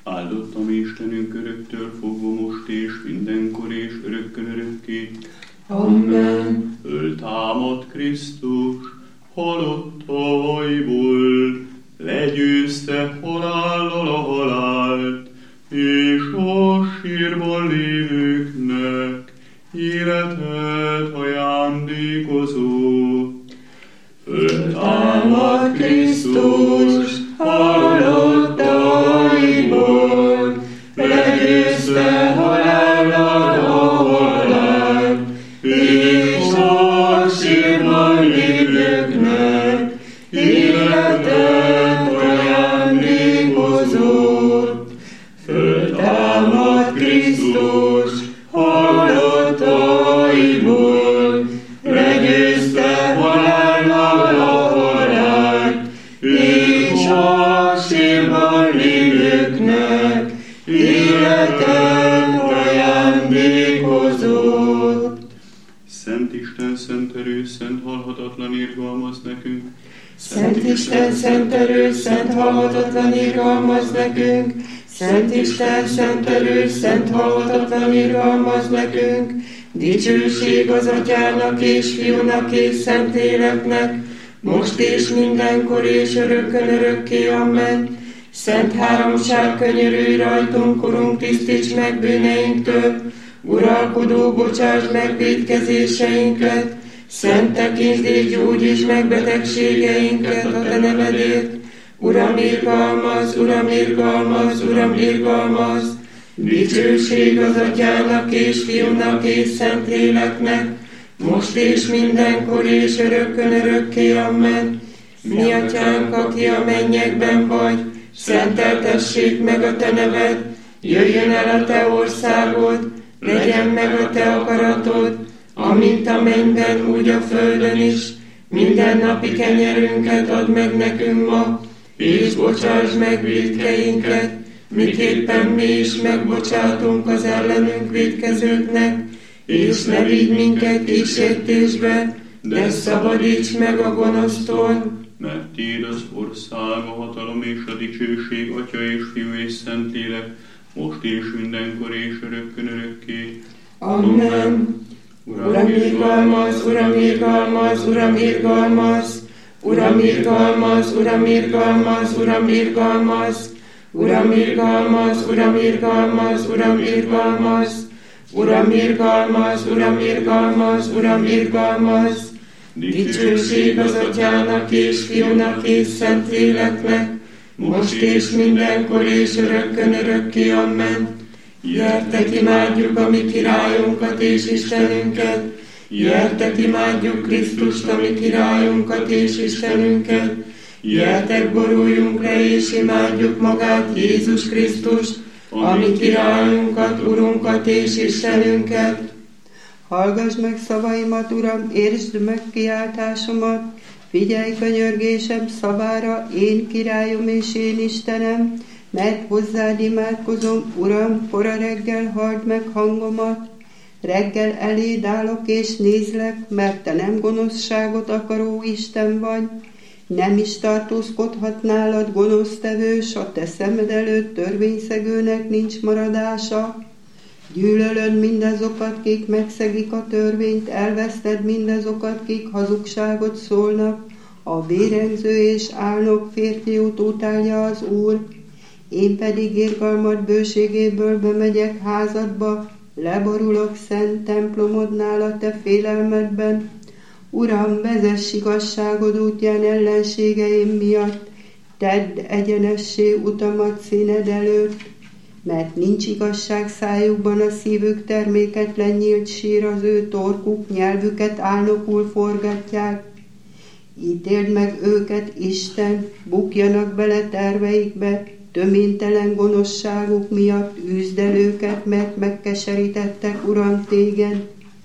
Áldott a mi Istenünk öröktől fogva most és mindenkor és örökkön örökké. Amen. Föltámad Krisztus, halottaiból, legyőzte halállal a halált, és a sírban lévőknek életet ajándékozott. Föltámad Krisztus, halottaiból, legyőzte halállal a halált, és a sírban lévőknek életet ajándékozott. Föltámad Krisztus, halottaiból, legyőzte halállal a halált, és a sírban lévőknek életet ajándékozott. Szent Isten, szent erő, szent halhatatlan irgalmaz nekünk. Szent Isten, szent erő, szent halhatatlan irgalmaz nekünk. Szent Isten, szent erő, szent halhatatlan irgalmaz nekünk. Dicsőség az Atyának és Fiúnak és Szentléleknek, most és mindenkor és örökkön örökké. Amen. Szent háromság, könyörülj rajtunk, Urunk, tisztíts meg bűneinktől. Uralkodó, bocsásd meg vétkezéseinket. Szent tekintély, gyógyíts meg betegségeinket a te nevedért. Uram, irgalmaz, Uram, irgalmaz, Uram, irgalmaz. Dicsőség az Atyának és Fiúnak és Szentléleknek, most és mindenkor és örökkön örökké. Amen. Mi Atyánk, aki a mennyekben vagy, szenteltessék meg a te neved, jöjjön el a te országod, legyen meg a te akaratod, amint a mennyben, úgy a földön is. Mindennapi kenyerünket add meg nekünk ma, és bocsásd meg vétkeinket, miképpen mi is megbocsátunk az ellenünk vétkezőknek, és ne vigy minket kísértésbe, de szabadíts meg a gonosztól. Mert tiéd az ország, a hatalom és a dicsőség, Atya és Fiú és Szentlélek, most és mindenkor és örökkön örökké. Amen. Uram, irgalmaz, Uram, irgalmaz, Uram, irgalmaz. Uram, irgalmaz, Uram, irgalmaz, Uram, irgalmaz. Uram, irgalmaz, Uram, irgalmaz, Uram, irgalmaz. Uram, irgalmaz, Uram, irgalmaz, Uram, irgalmaz. Dicsőség az Atyának és Fiúnak és Szentléleknek, most és mindenkor és örökkön örökké. Amen. Gyertek, imádjuk a mi királyunkat és Istenünket. Gyertek, imádjuk Krisztust, a mi királyunkat és Istenünket. Gyertek, boruljunk le és imádjuk magát, Jézus Krisztust, a mi királyunkat, Urunkat és Istenünket. Hallgass meg szavaimat, Uram, értsd meg kiáltásomat, figyelj könyörgésem szavára, én királyom és én Istenem, mert hozzád imádkozom, Uram, kora reggel halld meg hangomat. Reggel eléd állok és nézlek, mert te nem gonoszságot akaró Isten vagy. Nem is tartózkodhat nálad gonosztevős, a te szemed előtt törvényszegőnek nincs maradása. Gyűlölöd mindazokat, kik megszegik a törvényt, elveszted mindazokat, kik hazugságot szólnak. A vérengző és álnok férfiút utálja az Úr. Én pedig irgalmad bőségéből bemegyek házadba, leborulok szent templomodnál a te félelmedben. Uram, vezess igazságod útján ellenségeim miatt, tedd egyenessé utamat színed előtt, mert nincs igazság szájukban, a szívük terméketlen nyílt sír, az ő torkuk nyelvüket álnokul forgatják. Ítéld meg őket, Isten, bukjanak bele terveikbe, töménytelen gonoszságuk miatt üzd el őket, mert megkeserítettek, Uram, téged.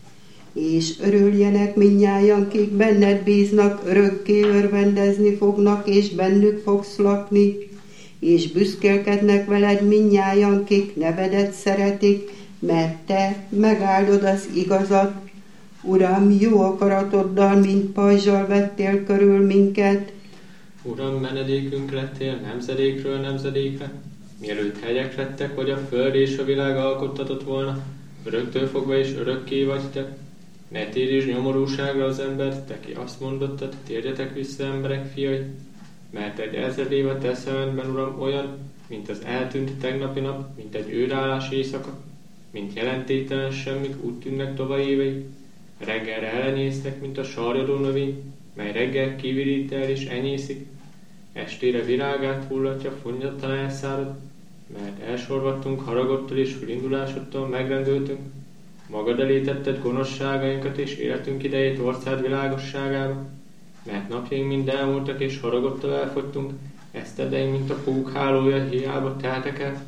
És örüljenek mindnyájan, kik benned bíznak, örökké örvendezni fognak, és bennük fogsz lakni. És büszkélkednek veled mindnyájan, kik nevedet szeretik, mert te megáldod az igazat. Uram, jó akaratoddal, mint pajzsal vettél körül minket. Uram, menedékünk lettél nemzedékről nemzedékre, mielőtt hegyek lettek, vagy a föld és a világ alkottatott volna, öröktől fogva és örökké vagy te. Ne térjél nyomorúságra az embert, te ki azt mondottad, térjetek vissza, emberek fiai, mert egy 1000 éve te szemedben, Uram, olyan, mint az eltűnt tegnapi nap, mint egy őrállás éjszaka, mint jelentéktelen semmik, úgy tűnnek tovább évei. Reggelre elenyésznek, mint a sarjadó növény, mely reggel kivirít el és enyészik, estére virágát hullatja, fonnyattan elszárad, mert elsorvadtunk haragottól és fülindulásodtól megrendültünk. Magad elé tetted gonoszságainkat és életünk idejét orszád világosságába, mert napjaink mind elmúltak és haragottal elfogytunk, esztendeink, mint a pók hálója, hiába teltek el.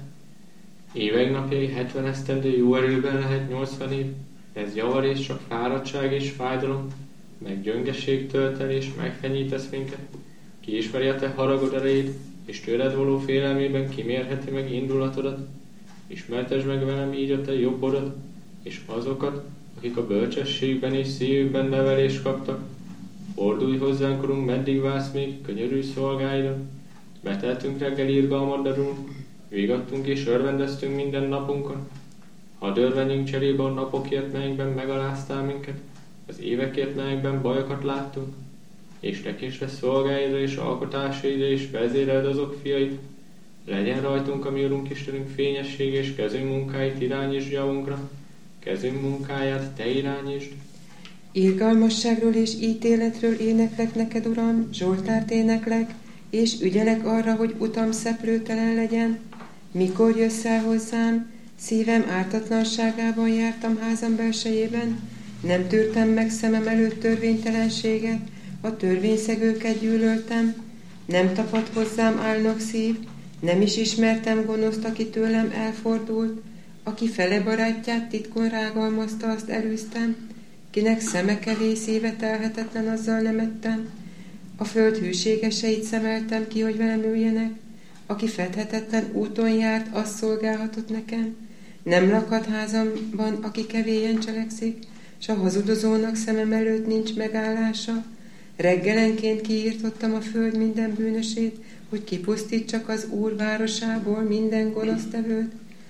Éveink napjai 70 esztendő, jó erőben lehet 80 év, ez javar és csak fáradtság és fájdalom, meg gyöngeség tölt el és megfenyítesz minket. Ki ismeri a te haragod erejét, és tőled való félelmében kimérheti meg indulatodat. Ismertesd meg velem így a te jobbodat, és azokat, akik a bölcsességben és szívükben nevelést kaptak. Fordulj hozzánk, Urunk, meddig vársz még, könyörű szolgáidon. Beteltünk reggel irgalmaddal, Urunk, vigadtunk és örvendeztünk minden napunkon. Hadd örvenjünk cserébe a napokért, melyekben megaláztál minket, az évekért, melyekben bajokat láttunk, és tekésd szolgáidra és alkotásaidra és vezéreld azok fiait. Legyen rajtunk, ami Urunk Istenünk fényessége, és kezünk munkáit irányítsd javunkra, kezünk munkáját te irányítsd. Irgalmasságról és ítéletről éneklek neked, Uram, Zsoltárt éneklek, és ügyelek arra, hogy utam szeplőtelen legyen. Mikor jössz el hozzám? Szívem ártatlanságában jártam házam belsejében, nem tűrtem meg szemem előtt törvénytelenséget, a törvényszegőket gyűlöltem, nem tapadt hozzám álnok szív, nem is ismertem gonoszt, aki tőlem elfordult, aki fele barátját titkon rágalmazta, azt elűztem, kinek szemek elé szíve telhetetlen, azzal nem ettem, a föld hűségeseit szemeltem ki, hogy velem üljenek, aki fedhetetlen úton járt, azt szolgálhatott nekem, nem lakhat házamban, aki kevélyen cselekszik, s a hazudozónak szemem előtt nincs megállása. Reggelenként kiírtottam a föld minden bűnösét, hogy kipusztítsak az Úr városából minden gonosztevőt.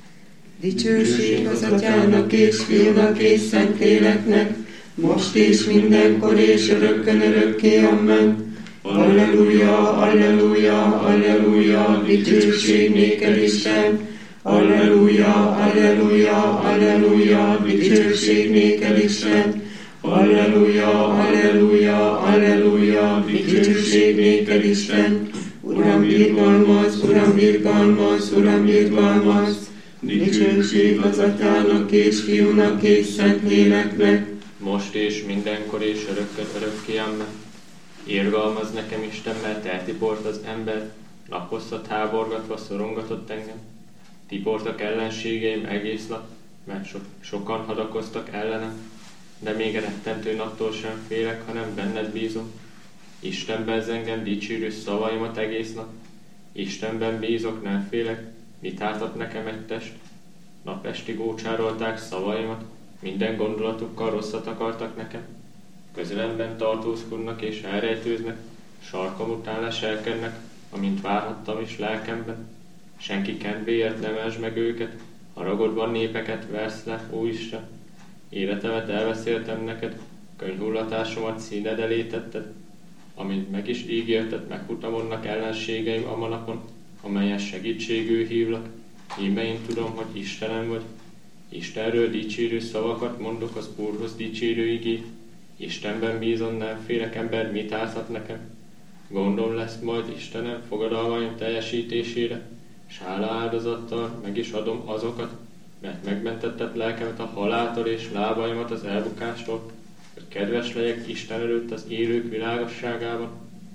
Dicsőség az Atyának és Fiúnak és Szentléleknek, most és mindenkor és örökkön örökké, amen. Alleluja, alleluja, alleluja, dicsőség néked, Isten. Alleluja, alleluja, alleluja, dicsőség néked, Isten. Alleluja, alleluja, alleluja, dicsőség néked, Isten. Uram, irgalmaz, Uram, irgalmaz, Uram, irgalmaz. Dicsőség az Atyának és Fiúnak és Szentléleknek, most és mindenkor és örökkön örökké, amen. Irgalmaz nekem, Isten, mert eltiport az ember, naphosszat háborgatva szorongatott engem. Tiportak ellenségeim egész nap, mert sokan hadakoztak ellenem, de még rettentő naptól sem félek, hanem benned bízom. Istenben zengem dicsérő szavaimat egész nap. Istenben bízok, nem félek, mit ártott nekem egy test? Napestig ócsárolták szavaimat, minden gondolatukkal rosszat akartak nekem. Közelemben tartózkodnak és elrejtőznek, sarkam után leselkednek, amint várhattam is lelkemben. Senki kedvéért nem esd meg őket, haragodban népeket versz le, ó Isten. Életemet elbeszéltem neked, könyhullatásomat színed elé tetted, amint meg is ígérted, megfutamodnak ellenségeim a napon, amelyen segítségül hívlak. Íme én tudom, hogy Istenem vagy. Istenről dicsérő szavakat mondok, az Úrhoz dicsérő igét. Istenben bízom, nem félek, ember mit árthat nekem. Gondom lesz majd Istenem fogadalmaim teljesítésére, s hála áldozattal meg is adom azokat, mert megmentetted lelkemet a haláltól és lábaimat az elbukástól, hogy kedves legyek Isten előtt az élők világosságában.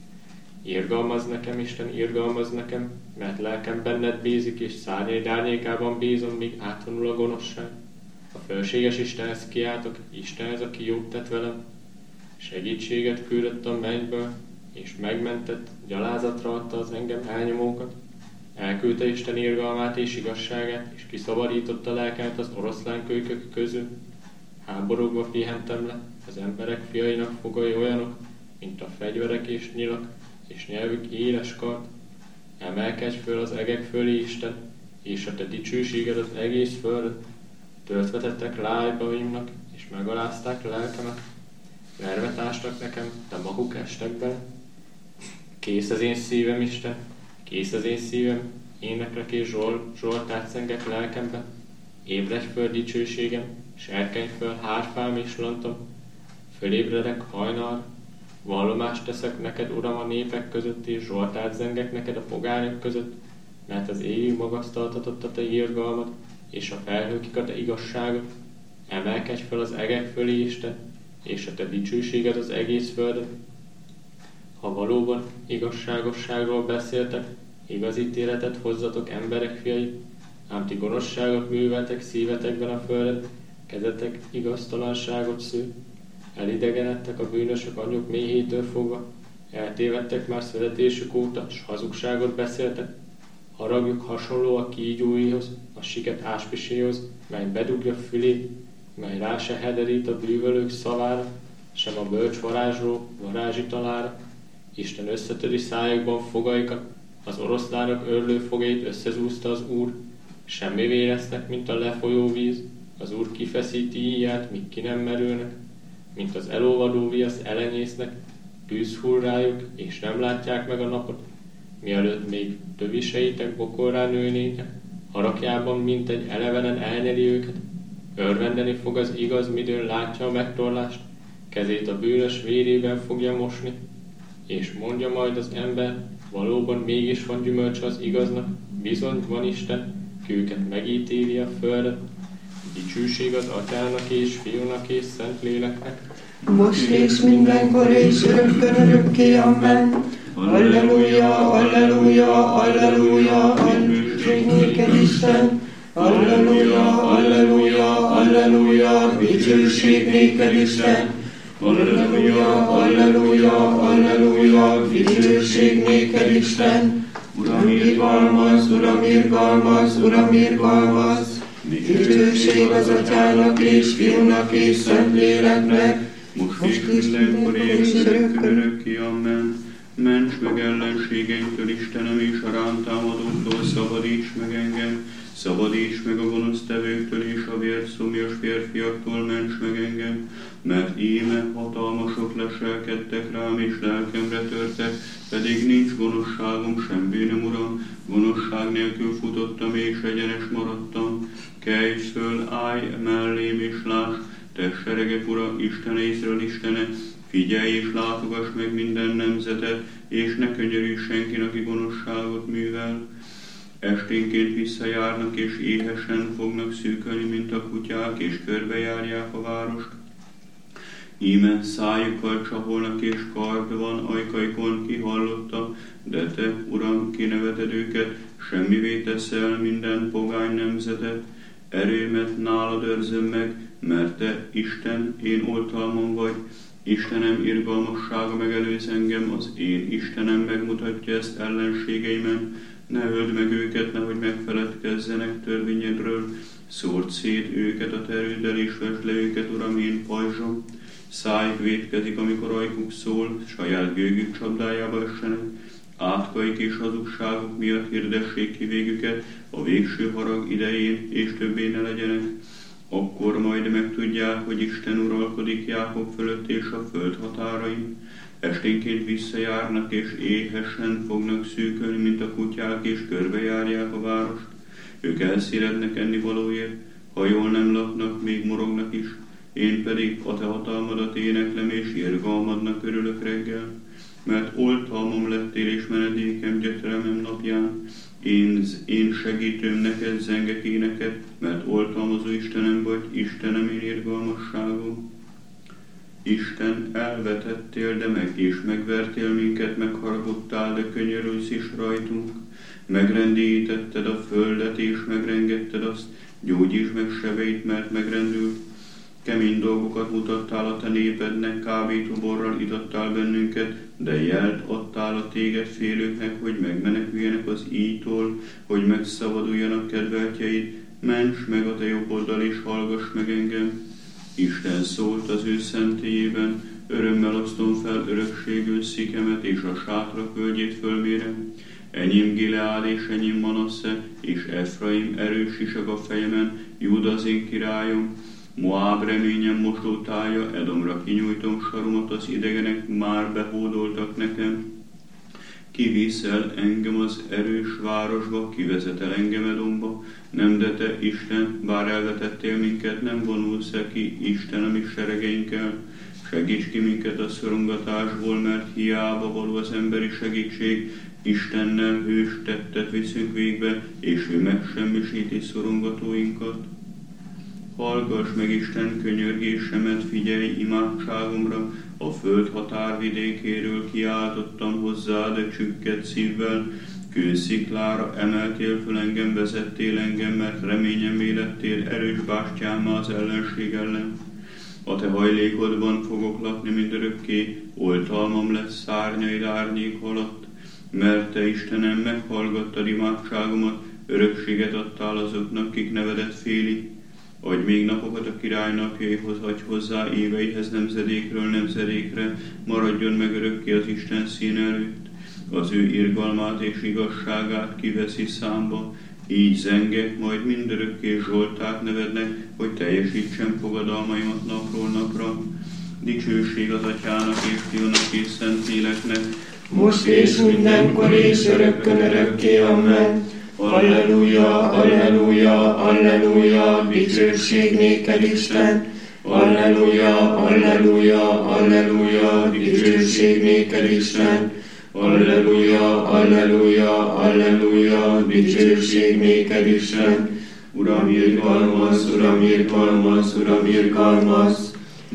Irgalmaz nekem, Isten, irgalmaz nekem, mert lelkem benned bízik, és szárnyaid árnyékában bízom, míg átvonul a gonoszság. A fölséges Istenhez kiáltok, Istenhez, aki jót tett velem. Segítséget küldött a mennyből, és megmentett, gyalázatra adta az engem elnyomókat. Elküldte Isten irgalmát és igazságát, és kiszabadította lelkemet az oroszlánkölykök közül. Háborogva pihentem le, az emberek fiainak fogai olyanok, mint a fegyverek és nyilak, és nyelvük éles kard. Emelkedj föl az egek fölé, Isten, és a te dicsőséged az egész földet. Töltve tettek lájbaimnak, és megalázták lelkemet. Vervet ástak nekem, de maguk estek bele. Kész az én szívem, Isten, kész az én szívem, éneklek és zsoltárt zengek lelkemben. Ébredj föl dicsőségem, serkenj föl hárfám és lantom. Fölébredek hajnalra, vallomást teszek neked, Uram, a népek között, és zsoltárt zengek neked a pogányok között, mert az égig magasztaltatott a te irgalmad, és a felhőkig a te igazságod. Emelkedj fel az egek fölé, Isten, és a te dicsőséged az egész földet. Ha valóban igazságosságról beszéltek, igaz ítéletet hozzatok, emberek fiai, ám ti gonoszságot műveltek szívetekben a földet, kezetek igaztalanságot szül. Elidegenedtek a bűnösök anyjuk méhétől fogva, eltévedtek már születésük óta, s hazugságot beszéltek. Haragjuk hasonló a kígyóihoz, a siket áspiséhoz, mely bedugja fülét, mely rá se hederít a bűvölők szavára, sem a bölcs varázsló varázsitalára. Isten összetöri szájukban fogaikat, az oroszlánok örlőfogait összezúzta az Úr. Semmivé lesznek, mint a lefolyó víz, az Úr kifeszíti íját, míg ki nem merülnek. Mint az elolvadó viasz elenyésznek, tűz hull rájuk, és nem látják meg a napot. Mielőtt még töviseitek bokorrá nőnének, harakjában mintegy elevenen elnyeli őket. Örvendeni fog az igaz, midőn látja a megtorlást, kezét a bűnös vérében fogja mosni, és mondja majd az ember, valóban mégis van gyümölcse az igaznak, bizony van Isten, ki őket megítéli a földet. Dicsőség az Atyának és Fiúnak és Szentléleknek, most és mindenkor és örökkön örökké, amen. Alleluja, alleluja, alleluja, dicsőség néked, Isten. Alleluja, alleluja, alleluja, dicsőség néked, Isten. Alleluja, alleluja, alleluja, dicsőség néked, Isten. Uram, irgalmaz, Uram, irgalmaz, Uram, irgalmaz. Dicsőség az Atyának és Fiúnak és Szentléleknek, most és mindenkor és örökké, amen. Ments meg ellenségeinktől, Istenem, és a rám támadóktól szabadíts meg engem. Szabadíts meg a gonosztevőktől és a vérszomjas férfiaktól, ments meg engem. Mert íme hatalmasok leselkedtek rám, és lelkemre törtek, pedig nincs gonoszságom, sem bűnöm, Uram. Gonoszság nélkül futottam, és egyenes maradtam. Kelj föl, állj mellém, és láss, te seregek Ura, Istene, Izrael Istene, figyelj és látogass meg minden nemzetet, és ne könyörülj senkin, aki gonoszságot művel. Esténként visszajárnak, és éhesen fognak szűkölni, mint a kutyák, és körbejárják a várost. Íme szájukkal csapolnak, és kard van ajkaikon, kihallotta, de te, Uram, kineveted őket, semmivé teszel minden pogány nemzetet. Erőmet nálad őrzöm meg, mert te, Isten, én oltalmam vagy. Istenem irgalmassága megelőz engem, az én Istenem megmutatja ezt ellenségeimen. Ne öld meg őket, nehogy megfeledkezzenek törvényedről. Szórd szét őket a terőddel, és vesd le őket, Uram, én pajzsom. Szájuk vétkezik, amikor ajkuk szól, saját gőgük csapdájába essenek. Átkaik és hazugságuk miatt hirdessék ki végüket a végső harag idején, és többé ne legyenek. Akkor majd megtudják, hogy Isten uralkodik Jákob fölött és a föld határain. Esténként visszajárnak, és éhesen fognak szűkölni, mint a kutyák, és körbejárják a várost. Ők elszélednek ennivalóért, ha jól nem laknak, még morognak is. Én pedig a te hatalmadat éneklem, és irgalmadnak örülök reggel. Mert oltalmam lettél, és menedékem gyötrelmem napján. Én segítőm neked, zengek éneket, mert oltalmazó Istenem vagy, Istenem, én irgalmasságom. Isten, elvetettél, de meg is megvertél minket, megharagudtál, de könyörülsz is rajtunk. Megrendítetted a földet, és megrengetted azt, gyógyítsd meg sebeit, mert megrendült. Kemény dolgokat mutattál a te népednek, kábítóborral itattál bennünket, de jelt adtál a téged félőknek, hogy megmeneküljenek az íjtól, hogy megszabaduljanak kedveltjeid. Ments meg a te jobb oldal, és hallgass meg engem. Isten szólt az ő szentélyében, örömmel osztom fel örökségül szikemet, és a sátrak völgyét fölmérem. Enyém Gileád és enyém Manasse, és Efraim erős sisak a fejemen, Júda az én királyom. Moáb reményem mosótája, Edomra kinyújtom saromat, az idegenek már behódoltak nekem. Kivisz el engem az erős városba, kivezet el engem Edomba, nem de te, Isten, bár elvetettél minket, nem vonulsz-e ki, Istenem is seregeinkkel. Segíts ki minket a szorongatásból, mert hiába való az emberi segítség, Istennel hős tettet viszünk végbe, és ő megsemmisíti szorongatóinkat. Hallgass meg Isten könyörgésemet, figyelj imádságomra, a föld határvidékéről kiáltottam hozzá, de csükkedt szívvel, kősziklára emeltél föl engem, vezettél engem, mert reményemé lettél, erős bástyámmá az ellenség ellen. A te hajlékodban fogok lakni mindörökké, oltalmam lesz szárnyaid árnyék alatt, mert te, Istenem, meghallgattad imádságomat, örökséget adtál azoknak, kik nevedet félik. Adj még napokat a király napjaihoz, adj hozzá éveihez nemzedékről nemzedékre, maradjon meg örökké az Isten szín előtt. Az ő irgalmát és igazságát kiveszi számba, így zengek majd mindörökké Zsoltát nevednek, hogy teljesítsem fogadalmaimat napról napra. Dicsőség az Atyának és Fiúnak és Szentléleknek, most és mindenkor és örökkön örökké, amen. Alleluja, alleluja, alleluja, dicsőség néked, Isten. Alleluja, alleluja, alleluja, dicsőség néked, Isten. Alleluja, alleluja, alleluja, dicsőség néked, Isten. Uram, irgalmaz, Uram, irgalmaz, Uram, irgalmaz.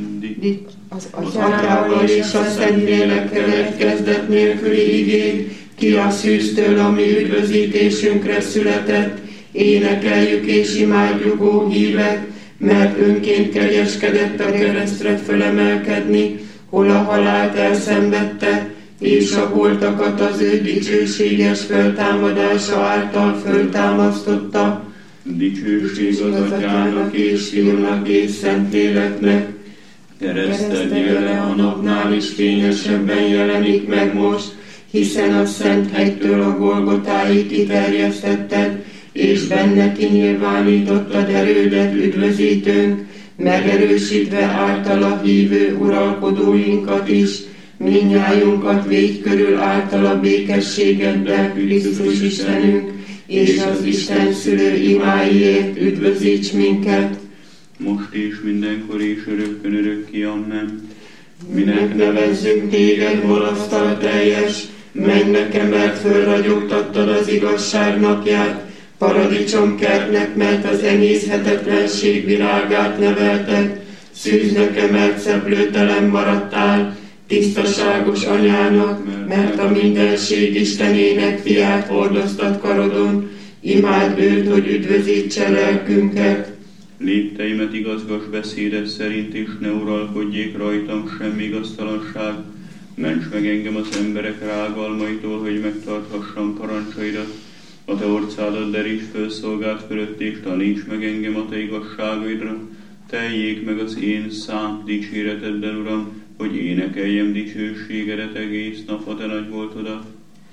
Az Atyával és a Szentlélekkel egy kezdet nélküli igény, ki a szűztől, ami üdvözítésünkre született, énekeljük és imádjuk, ó hívek, mert önként kegyeskedett a keresztre fölemelkedni, hol a halált elszenvedte, és a holtakat az ő dicsőséges föltámadása által föltámasztotta. Dicsőség az Atyának és Fiúnak és Szentléleknek, Kereszted jele a napnál is fényesebben jelenik meg most, hiszen a Szent hegytől a Golgotáig kiterjesztetted, és benne kinyilvánítottad erődet, üdvözítőnk, megerősítve általa hívő uralkodóinkat is, mindnyájunkat védj körül általa békességeddel, Krisztus Istenünk, és az Isten szülő imáiért üdvözíts minket. most és mindenkor és örökkön örökké, amen. Minek nevezzünk téged, malasztal teljes, menj nekem, mert fölragyogtattad az igazság napját, paradicsomkertnek, mert az emészhetetlenség virágát nevelted, szűz nekem, mert szeplőtelen maradtál, tisztaságos anyának, mert a mindenség Istenének fiát hordoztad karodon, imád őt, hogy üdvözítse lelkünket. Lépteimet igazgass beszédet szerint, és ne uralkodjék rajtam semmi igaztalanság. Ments meg engem az emberek rágalmaitól, hogy megtarthassam parancsaidat. A te orcádat deríts föl szolgáld fölött, és taníts meg engem a te igazságaidra. Teljék meg az én szám dicséreteddel, Uram, hogy énekeljem dicsőségedet egész nap a te nagy voltodat.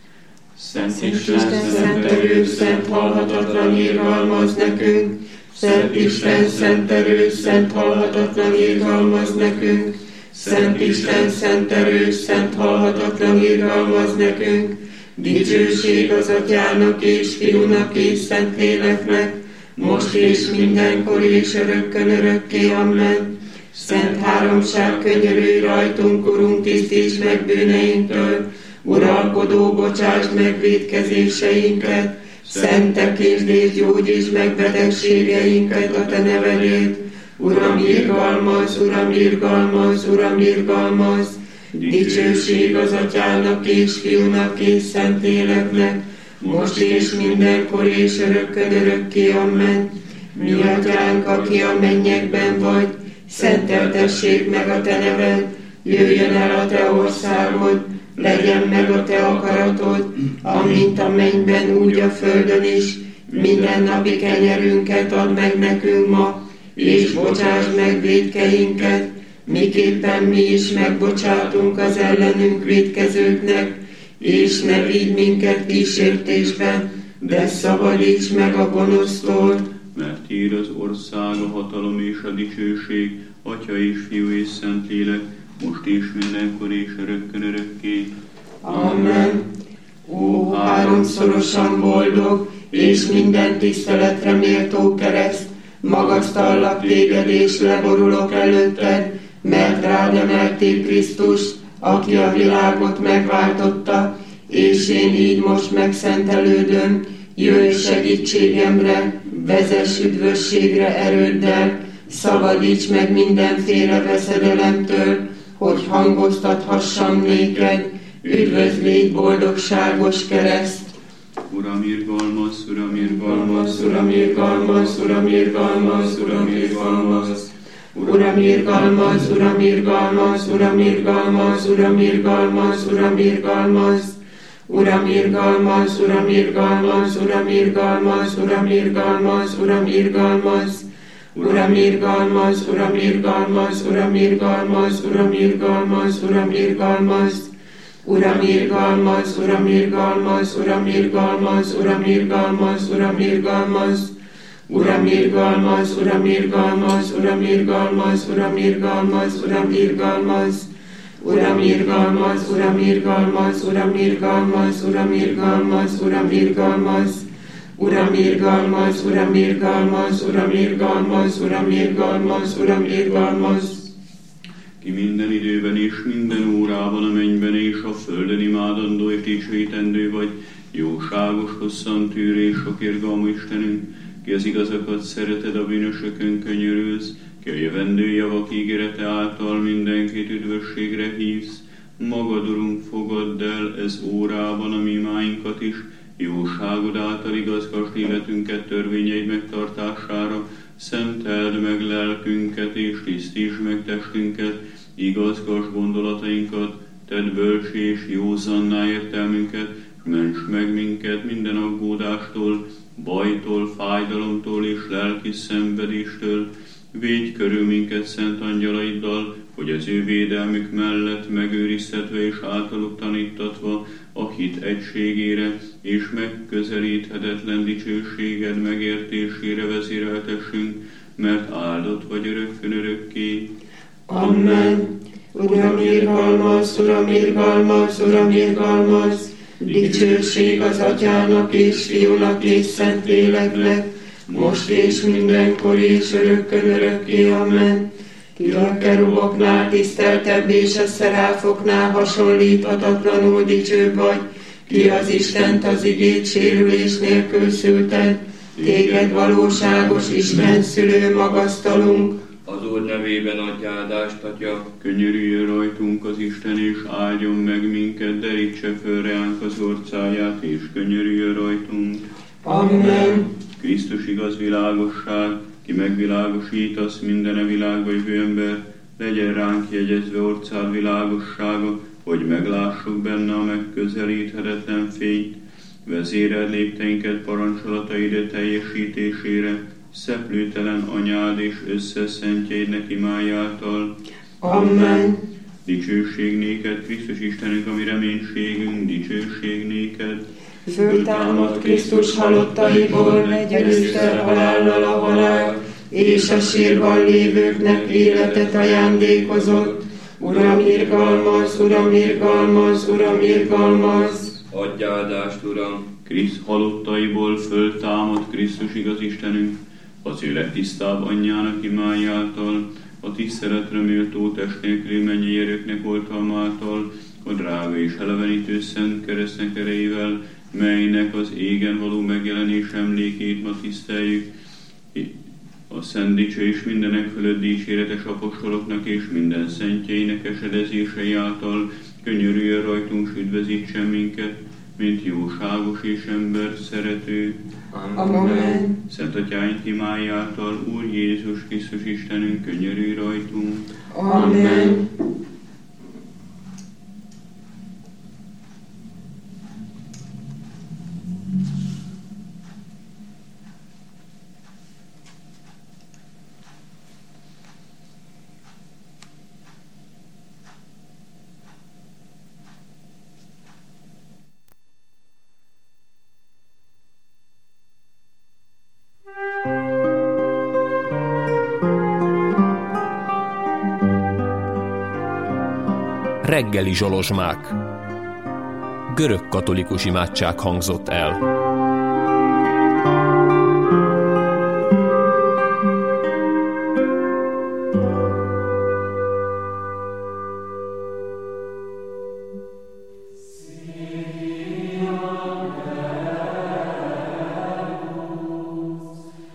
Szent Isten, szent erő, szent halhatatlan irgalmaz nekünk, Szent Isten, szent erő, szent halhatatlan irgalmaz nekünk, Szent Isten, szent erő, szent halhatatlan irgalmaz nekünk, dicsőség az Atyának és Fiúnak és Szentléleknek, most és mindenkor és örökkön örökké, amen. Szent háromság, könyörülj rajtunk, Urunk, tisztíts meg bűneinktől, uralkodó, bocsásd meg vétkezéseinket, Szent tekésd és gyógyítsd meg betegségeinket a te nevedért. Uram, irgalmaz, Uram, irgalmaz, Uram, irgalmaz. Dicsőség az Atyának és Fiúnak és Szentléleknek, most és mindenkor és örökkön örökké, amen. Mi Atyánk, aki a mennyekben vagy, szenteltessék meg a te neved, jöjjön el a te országod, legyen meg a te akaratod, amint a mennyben, úgy a földön is. Mindennapi kenyerünket add meg nekünk ma, és bocsásd meg vétkeinket, miképpen mi is megbocsátunk az ellenünk vétkezőknek, és ne vigy minket kísértésbe, de szabadíts meg a gonosztól, mert tiéd az ország, a hatalom és a dicsőség, Atya és Fiú és Szentlélek, most és mindenkor és örökkön örökké. Amen. Ó, háromszorosan boldog és minden tiszteletre méltó kereszt, magasztallak téged és leborulok előtted, mert rád emelték Krisztust, aki a világot megváltotta, és én így most megszentelődöm, jöjj segítségemre, vezess üdvösségre erőddel, szabadíts meg mindenféle veszedelemtől, hogy hangoztathassam néked, üdvös légy boldogságos kereszt. Uram, irgalmas, Uram, irgalmas, Uram, irgalmas, Uram, irgalmas, Uram, irgalmas. Uram, irgalmas, Uram, irgalmas, Uram, irgalmas, Uram, irgalmas, Uram, irgalmas. Uram, irgalmas, Uram, irgalmas, Uram, irgalmas, Uram, irgalmas, Uram, irgalmas. Uram, irgalmas, Uram, irgalmas, Uram, irgalmas, Uram, irgalmas, Uram, irgalmas. Uram, irgalmas, Uram, irgalmas, Uram, irgalmas, Uram, irgalmas, Uram, irgalmas. Uram, irgalmas, Uram, irgalmas, Uram, irgalmas, Uram, irgalmas, Uram, irgalmas. Uram, irgalmas, Uram, irgalmas, Uram, irgalmas, Uram, irgalmas, Uram, irgalmas. Uram, irgalmas, Uram, irgalmas, Uram, irgalmas, Uram, irgalmas, Uram, irgalmas. ki minden időben és minden órában a mennyben és a földön imádandó és dicsőítendő vagy, jóságos, hosszantűrő és sok irgalmú Istenünk, ki az igazakat szereted, a bűnösökön könyörülsz, ki a jövendő javak ígérete által mindenkit üdvösségre hívsz. Magad, Urunk, fogadd el ez órában a mi imáinkat is, jóságod által igazgasd életünket törvényeid megtartására, szenteld meg lelkünket és tisztítsd meg testünket, igazgasd gondolatainkat, tedd bölcsé és józanná értelmünket, s ments meg minket minden aggódástól, bajtól, fájdalomtól és lelki szenvedéstől. Védj körül minket szent angyalaiddal, hogy az ő védelmük mellett megőrizhetve és általuk tanítatva a hit egységére és megközelíthetetlen dicsőséged megértésére vezéreltessünk, mert áldott vagy örökkön örökké. Amen. Uram, irgalmas, Uram, irgalmas, Uram, irgalmas, dicsőség az Atyának és Fiúnak és Szentléleknek, most és mindenkor és örökkön örökké. Amen. Ki a keruboknál tiszteltebb és a szeráfoknál hasonlíthatatlanul dicsőbb vagy, ki az Istent az igét sérülés nélkül szülted, téged valóságos Isten szülő magasztalunk. Az Úr nevében adj áldást, Atya. Könyörüljön rajtunk az Isten, és áldjon meg minket, derítse föl reánk az orcáját, és könyörüljön rajtunk. Amen. Krisztus igaz világosság, ki megvilágosítasz mindene világba jövő ember, legyen ránk jegyezve orcád világossága, hogy meglássuk benne a megközelíthetetlen fényt. Vezéreld lépteinket parancsolataidet teljesítésére, szeplőtelen anyád és összeszentjeidnek imája által. Amen. Dicsőség néked, Krisztus Istenünk, ami reménységünk, dicsőség néked. Föltámadt Krisztus halottaiból, legyőzte halállal a halál, és a sírban lévőknek életet ajándékozott. Uram, irgalmas, Uram, irgalmas, Uram, irgalmas. Adj áldást, Uram. Krisz halottaiból föltámadt Krisztus igaz Istenünk, az ő legtisztább anyjának imája által, a tiszteletre méltó test nélküli mennyi erőknek oltalmáltal, a drága és elevenítő szent keresztnek erejével, melynek az égen való megjelenés emlékét ma tiszteljük, a szent dicső és mindenek fölött dicséretes apostoloknak és minden szentjeinek esedezései által könyörüljön rajtunk, s üdvözítsen minket, mint jóságos és ember szerető. Amen. Szent Atyáink imájától, Úr Jézus Krisztus Istenünk, könyörülj rajtunk. Amen. Reggeli zsolozsmák. Görög katolikus imádság hangzott el.